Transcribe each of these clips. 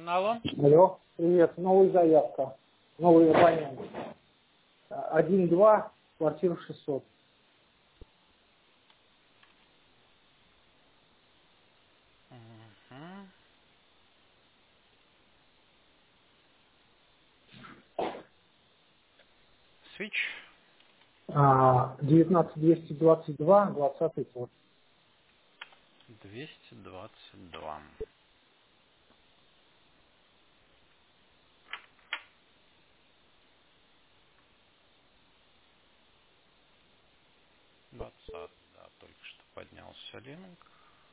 Алло. Алло, привет, новая заявка, новый абонент. 1-2, квартира 600. Угу. Switch 19222, 20 год. 222. 20, да, только что поднялся линк.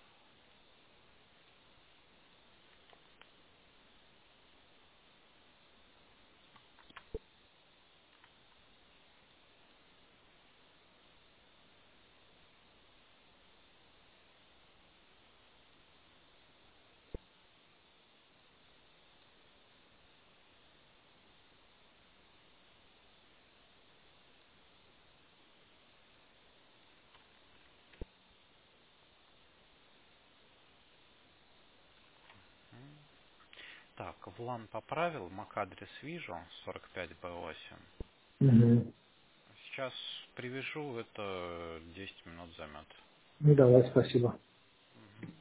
Так, VLAN поправил, MAC-адрес вижу, 45B8. Угу. Сейчас привяжу, это 10 минут займет. Ну давай, спасибо.